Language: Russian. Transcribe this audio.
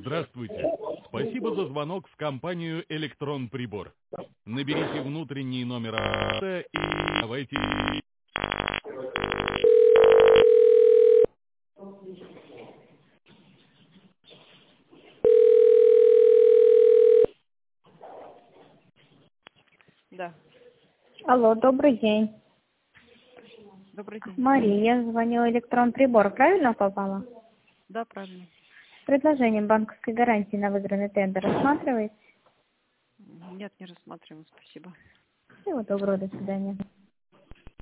Здравствуйте. Спасибо за звонок в компанию «Электрон Прибор». Наберите внутренний номер и давайте... Да, Алло, добрый день. добрый день. Мария, звонила «Электрон Прибор». Правильно попала? Да, правильно. С предложением банковской гарантии на выигранный тендер рассматриваете? Нет, не рассматриваем, спасибо. Всего доброго, до свидания.